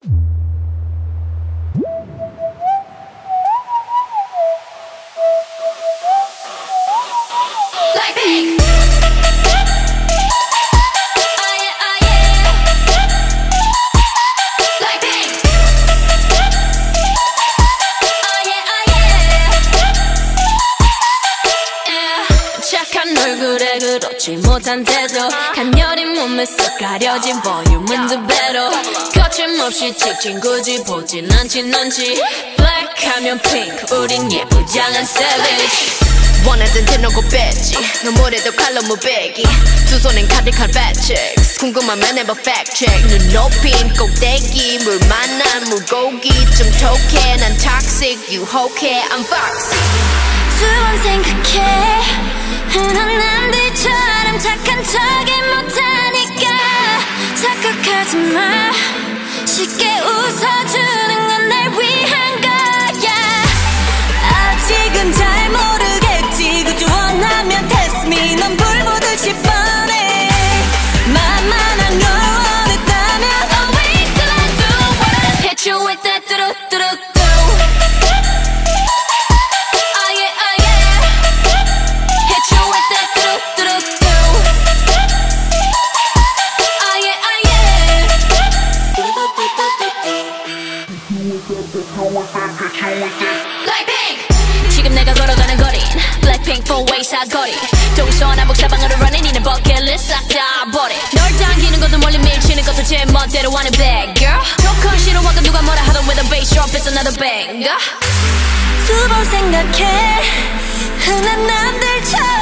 얼굴에 그렇지 못한 태도 가녀린 몸에 쏙 가려진 볼륨은 두 배로 거침없이 찍힌 굳이 보진 않진 않지 Black 하면 pink 우린 예쁘장한 savage 원하던 대놓고 뺐지 너무래도 칼로 무배기 두 손엔 가득한 fat chicks 궁금하면 해봐 fact check 눈 높인 꼭대기 물 만난 물고기 좀 톡해 난 toxic 유혹해 I'm foxy 두 번 생각해 흔한 남들처럼 착한 척이 못하니까 착각하지 마 쉽게 웃어주는 건 날 위한 거야 아직은 잘 모르겠지 그저 원하면 test me 넌 불 보듯이 뻔해 만만한 걸 원했다면 Oh wait till I do what I hit you with that 뚜루뚜루뚜 지금 내가 걸어가는 거린 Blackpink four-way 사거리 동서남북 사방으로 running 이는 버킷리스트 싹 다 버려 널 당기는 것도 멀리 밀치는 것도 제 멋대로 하는 bad girl 조금 싫어하고 누가 뭐라 하던 with a bass drop it's another banger 두 번 생각해 흔한 남들처럼